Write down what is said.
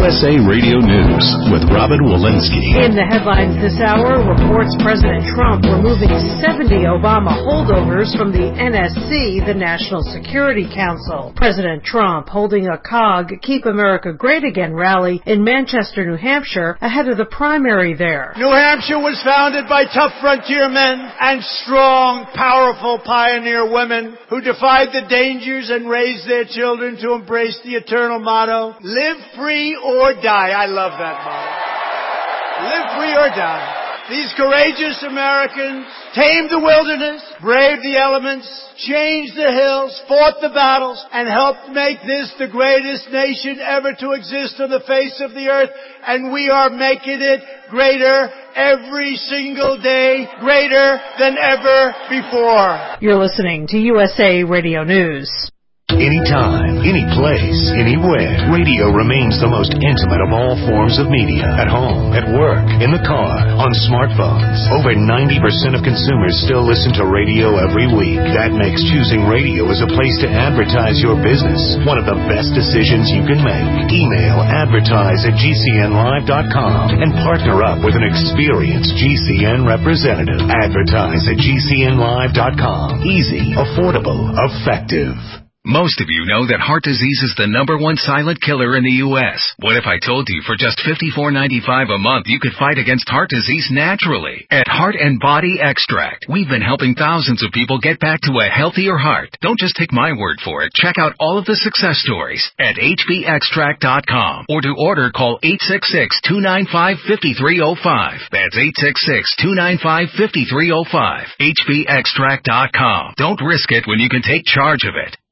USA Radio News with Robin Walensky. In the headlines this hour, reports President Trump removing 70 Obama holdovers from the NSC, the National Security Council. President Trump holding a COG Keep America Great Again rally in Manchester, New Hampshire, ahead of the primary there. New Hampshire was founded by tough frontier men and strong, powerful pioneer women who defied the dangers and raised their children to embrace the eternal motto, live free or die. I love that motto. Live free or die. These courageous Americans tamed the wilderness, braved the elements, changed the hills, fought the battles, and helped make this the greatest nation ever to exist on the face of the earth. And we are making it greater every single day, greater than ever before. You're listening to USA Radio News. Anytime, any place, anywhere, radio remains the most intimate of all forms of media. At home, at work, in the car, on smartphones. Over 90% of consumers still listen to radio every week. That makes choosing radio as a place to advertise your business one of the best decisions you can make. Email advertise@gcnlive.com and partner up with an experienced GCN representative. Advertise at gcnlive.com. Easy, affordable, effective. Most of you know that heart disease is the #1 silent killer in the U.S. What if I told you for just $54.95 a month you could fight against heart disease naturally? At Heart and Body Extract, we've been helping thousands of people get back to a healthier heart. Don't just take my word for it. Check out all of the success stories at hbextract.com, or to order, call 866-295-5305. That's 866-295-5305. hbextract.com. Don't risk it when you can take charge of it.